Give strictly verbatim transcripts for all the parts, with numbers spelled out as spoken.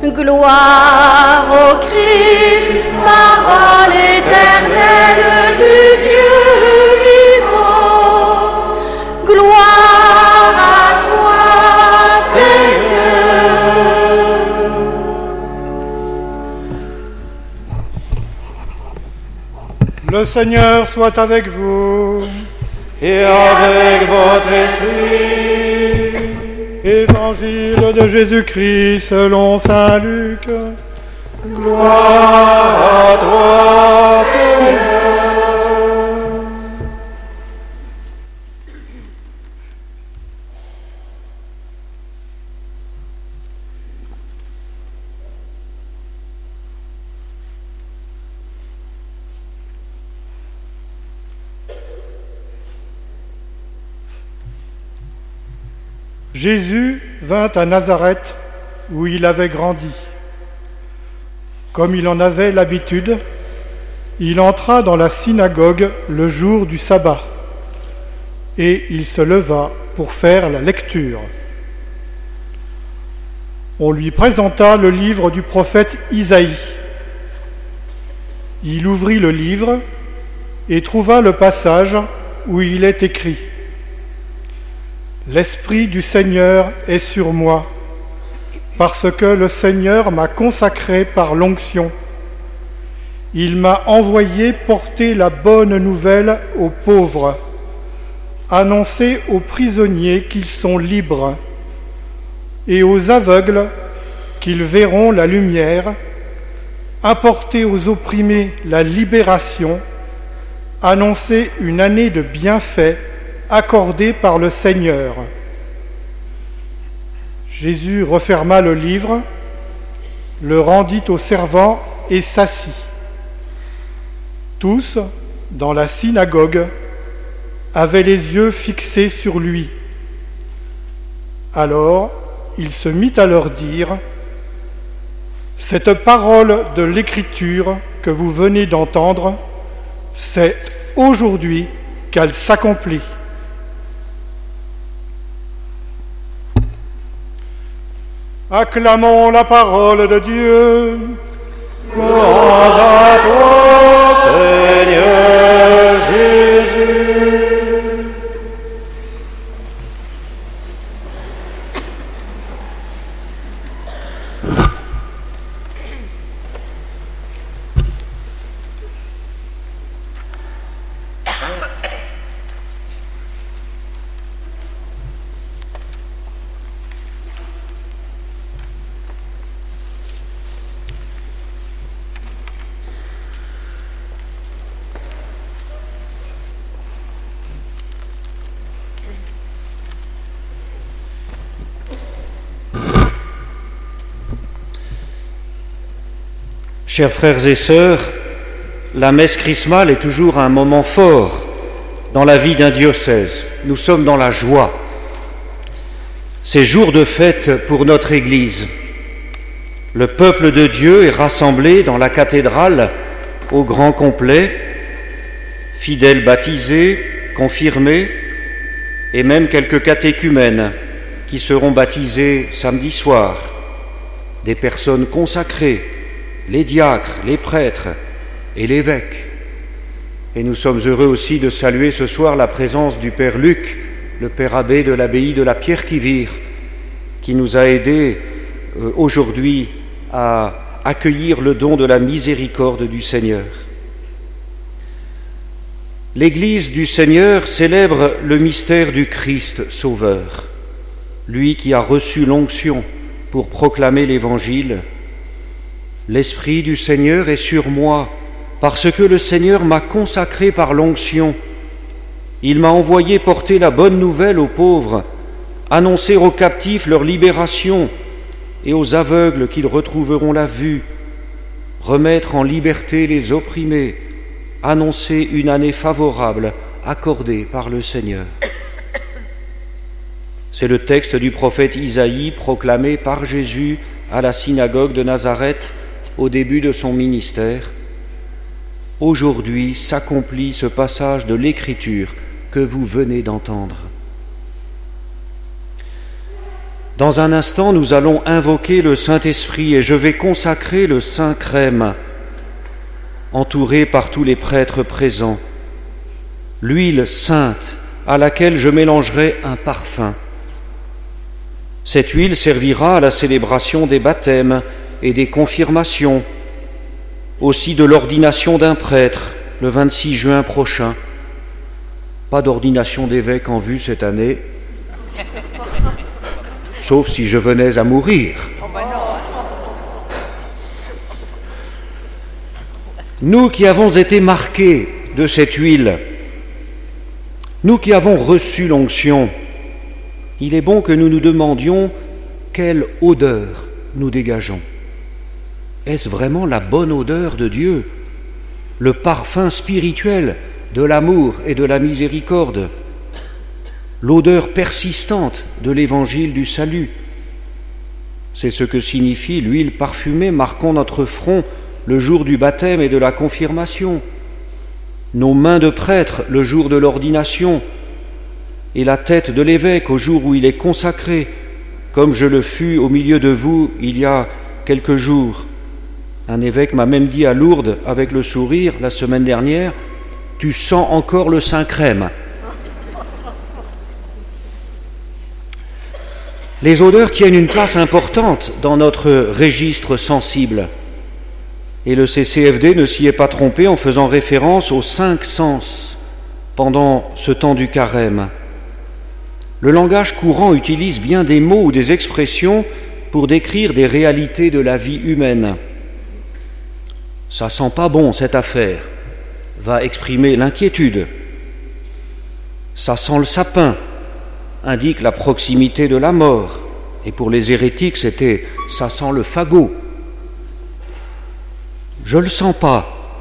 Gloire au Christ, parole éternelle du Dieu vivant. Gloire à toi, Seigneur. Le Seigneur soit avec vous. Et avec votre esprit. Évangile de Jésus-Christ selon saint Luc. Gloire à toi, Seigneur. Jésus vint à Nazareth où il avait grandi. Comme il en avait l'habitude, il entra dans la synagogue le jour du sabbat et il se leva pour faire la lecture. On lui présenta le livre du prophète Isaïe. Il ouvrit le livre et trouva le passage où il est écrit : L'Esprit du Seigneur est sur moi, parce que le Seigneur m'a consacré par l'onction. Il m'a envoyé porter la bonne nouvelle aux pauvres, annoncer aux prisonniers qu'ils sont libres, et aux aveugles qu'ils verront la lumière, apporter aux opprimés la libération, annoncer une année de bienfaits accordé par le Seigneur. Jésus referma le livre, le rendit aux servants et s'assit. Tous, dans la synagogue, avaient les yeux fixés sur lui. Alors, il se mit à leur dire : Cette parole de l'Écriture que vous venez d'entendre, c'est aujourd'hui qu'elle s'accomplit. Acclamons la parole de Dieu. Gloire à toi, Seigneur Jésus. Chers frères et sœurs, la messe chrismale est toujours un moment fort dans la vie d'un diocèse. Nous sommes dans la joie. C'est jour de fête pour notre Église. Le peuple de Dieu est rassemblé dans la cathédrale au grand complet, fidèles baptisés, confirmés, et même quelques catéchumènes qui seront baptisés samedi soir, des personnes consacrées, les diacres, les prêtres et l'évêque. Et nous sommes heureux aussi de saluer ce soir la présence du Père Luc, le Père abbé de l'abbaye de la Pierre-qui-Vire, qui nous a aidés euh, aujourd'hui à accueillir le don de la miséricorde du Seigneur. L'Église du Seigneur célèbre le mystère du Christ Sauveur, lui qui a reçu l'onction pour proclamer l'Évangile. L'Esprit du Seigneur est sur moi, parce que le Seigneur m'a consacré par l'onction. Il m'a envoyé porter la bonne nouvelle aux pauvres, annoncer aux captifs leur libération et aux aveugles qu'ils retrouveront la vue, remettre en liberté les opprimés, annoncer une année favorable accordée par le Seigneur. C'est le texte du prophète Isaïe proclamé par Jésus à la synagogue de Nazareth au début de son ministère. Aujourd'hui s'accomplit ce passage de l'Écriture que vous venez d'entendre. Dans un instant, nous allons invoquer le Saint-Esprit et je vais consacrer le Saint-Crème, entouré par tous les prêtres présents, l'huile sainte à laquelle je mélangerai un parfum. Cette huile servira à la célébration des baptêmes et des confirmations, aussi de l'ordination d'un prêtre le vingt-six juin prochain. Pas d'ordination d'évêque en vue cette année, sauf si je venais à mourir. Nous qui avons été marqués de cette huile, nous qui avons reçu l'onction, il est bon que nous nous demandions quelle odeur nous dégageons. Est-ce vraiment la bonne odeur de Dieu, le parfum spirituel de l'amour et de la miséricorde, l'odeur persistante de l'évangile du salut? C'est ce que signifie l'huile parfumée marquant notre front le jour du baptême et de la confirmation, nos mains de prêtre le jour de l'ordination, et la tête de l'évêque au jour où il est consacré, comme je le fus au milieu de vous il y a quelques jours. Un évêque m'a même dit à Lourdes, avec le sourire, la semaine dernière, « Tu sens encore le Saint-Crème ». Les odeurs tiennent une place importante dans notre registre sensible. Et le C C F D ne s'y est pas trompé en faisant référence aux cinq sens pendant ce temps du carême. Le langage courant utilise bien des mots ou des expressions pour décrire des réalités de la vie humaine. « Ça sent pas bon cette affaire » va exprimer l'inquiétude. « Ça sent le sapin » indique la proximité de la mort. Et pour les hérétiques, c'était « ça sent le fagot ». « Je le sens pas »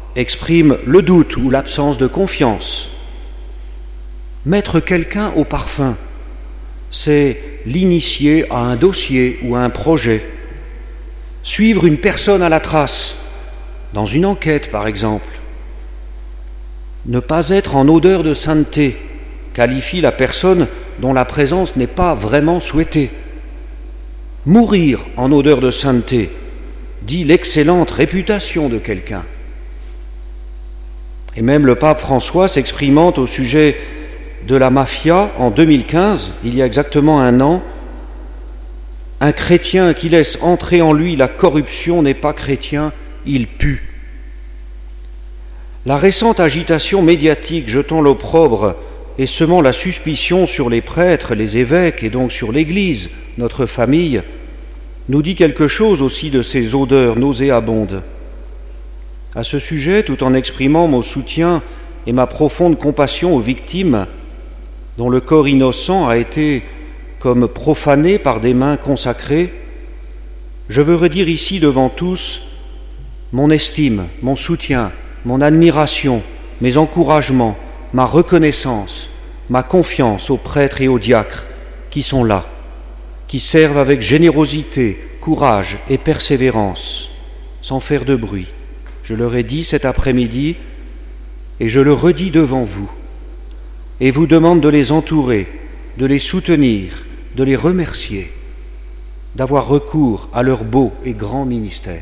exprime le doute ou l'absence de confiance. Mettre quelqu'un au parfum, c'est l'initier à un dossier ou à un projet. Suivre une personne à la trace, dans une enquête par exemple. Ne pas être en odeur de sainteté qualifie la personne dont la présence n'est pas vraiment souhaitée. Mourir en odeur de sainteté dit l'excellente réputation de quelqu'un. Et même le pape François, s'exprimant au sujet de la mafia en deux mille quinze, il y a exactement un an, « Un chrétien qui laisse entrer en lui la corruption n'est pas chrétien, il pue ». La récente agitation médiatique jetant l'opprobre et semant la suspicion sur les prêtres, les évêques et donc sur l'Église, notre famille, nous dit quelque chose aussi de ces odeurs nauséabondes. À ce sujet, tout en exprimant mon soutien et ma profonde compassion aux victimes dont le corps innocent a été comme profané par des mains consacrées, je veux redire ici devant tous mon estime, mon soutien, mon admiration, mes encouragements, ma reconnaissance, ma confiance aux prêtres et aux diacres qui sont là, qui servent avec générosité, courage et persévérance, sans faire de bruit. Je leur ai dit cet après-midi, et je le redis devant vous, et vous demande de les entourer, de les soutenir, de les remercier, d'avoir recours à leur beau et grand ministère.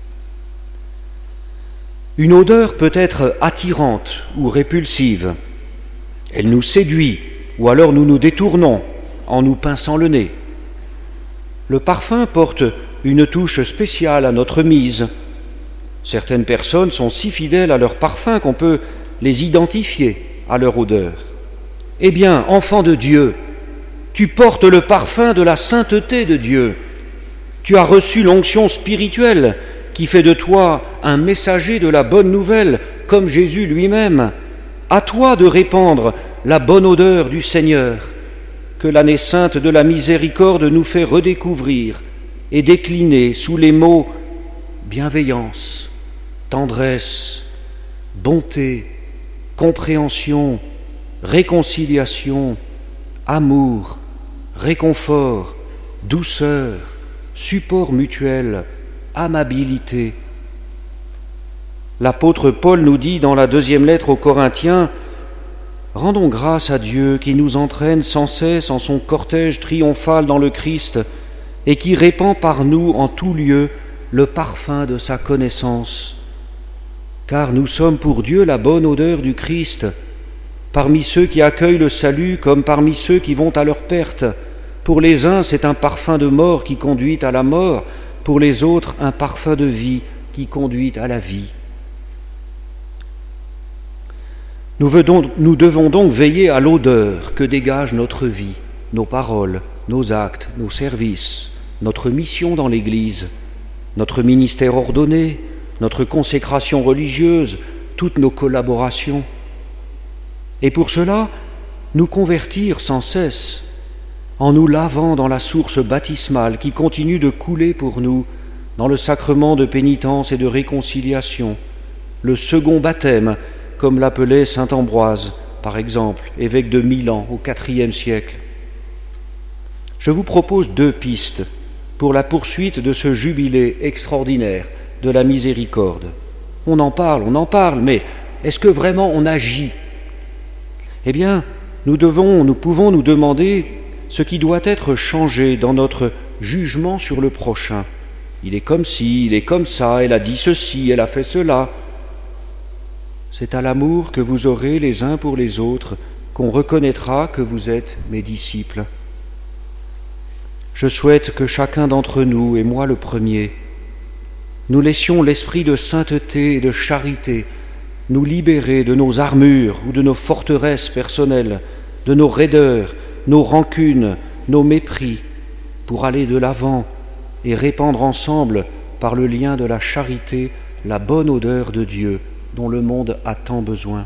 Une odeur peut être attirante ou répulsive. Elle nous séduit, ou alors nous nous détournons en nous pinçant le nez. Le parfum porte une touche spéciale à notre mise. Certaines personnes sont si fidèles à leur parfum qu'on peut les identifier à leur odeur. Eh bien, enfant de Dieu, tu portes le parfum de la sainteté de Dieu. Tu as reçu l'onction spirituelle qui fait de toi un messager de la bonne nouvelle, comme Jésus lui-même. À toi de répandre la bonne odeur du Seigneur, que l'année sainte de la miséricorde nous fait redécouvrir et décliner sous les mots bienveillance, tendresse, bonté, compréhension, réconciliation, amour, réconfort, douceur, support mutuel, amabilité. L'apôtre Paul nous dit dans la deuxième lettre aux Corinthiens « Rendons grâce à Dieu qui nous entraîne sans cesse en son cortège triomphal dans le Christ et qui répand par nous en tout lieu le parfum de sa connaissance. Car nous sommes pour Dieu la bonne odeur du Christ, parmi ceux qui accueillent le salut comme parmi ceux qui vont à leur perte. Pour les uns, c'est un parfum de mort qui conduit à la mort, pour les autres, un parfum de vie qui conduit à la vie. Nous, vedons, nous devons donc veiller à l'odeur que dégage notre vie, nos paroles, nos actes, nos services, notre mission dans l'Église, notre ministère ordonné, notre consécration religieuse, toutes nos collaborations. Et pour cela, nous convertir sans cesse, en nous lavant dans la source baptismale qui continue de couler pour nous dans le sacrement de pénitence et de réconciliation, le second baptême, comme l'appelait saint Ambroise, par exemple, évêque de Milan au quatrième siècle. Je vous propose deux pistes pour la poursuite de ce jubilé extraordinaire de la miséricorde. On en parle, on en parle, mais est-ce que vraiment on agit ? Eh bien, nous devons, nous pouvons nous demander ce qui doit être changé dans notre jugement sur le prochain. Il est comme ci, il est comme ça, elle a dit ceci, elle a fait cela. C'est à l'amour que vous aurez les uns pour les autres qu'on reconnaîtra que vous êtes mes disciples. Je souhaite que chacun d'entre nous, et moi le premier, nous laissions l'esprit de sainteté et de charité nous libérer de nos armures ou de nos forteresses personnelles, de nos raideurs, nos rancunes, nos mépris, pour aller de l'avant et répandre ensemble, par le lien de la charité, la bonne odeur de Dieu dont le monde a tant besoin.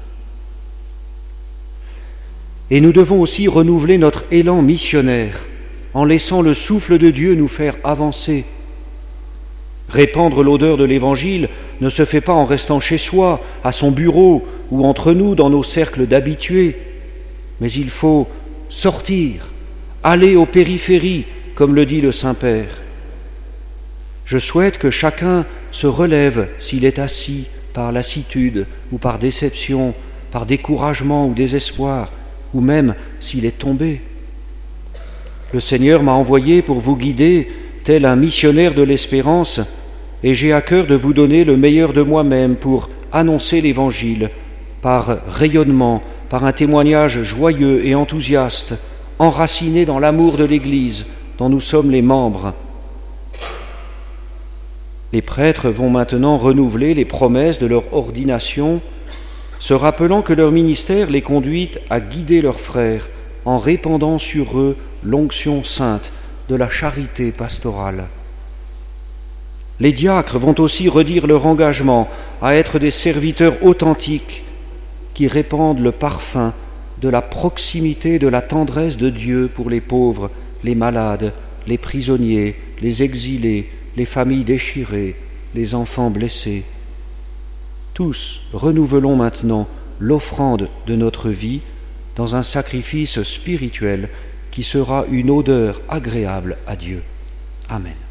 Et nous devons aussi renouveler notre élan missionnaire en laissant le souffle de Dieu nous faire avancer. Répandre l'odeur de l'Évangile ne se fait pas en restant chez soi, à son bureau ou entre nous dans nos cercles d'habitués, mais il faut sortir, aller aux périphéries, comme le dit le Saint-Père. Je souhaite que chacun se relève s'il est assis par lassitude ou par déception, par découragement ou désespoir, ou même s'il est tombé. Le Seigneur m'a envoyé pour vous guider, tel un missionnaire de l'espérance, et j'ai à cœur de vous donner le meilleur de moi-même pour annoncer l'Évangile, par rayonnement, par un témoignage joyeux et enthousiaste, enraciné dans l'amour de l'Église dont nous sommes les membres. Les prêtres vont maintenant renouveler les promesses de leur ordination, se rappelant que leur ministère les conduit à guider leurs frères en répandant sur eux l'onction sainte de la charité pastorale. Les diacres vont aussi redire leur engagement à être des serviteurs authentiques qui répandent le parfum de la proximité, de la tendresse de Dieu pour les pauvres, les malades, les prisonniers, les exilés, les familles déchirées, les enfants blessés. Tous renouvelons maintenant l'offrande de notre vie dans un sacrifice spirituel qui sera une odeur agréable à Dieu. Amen.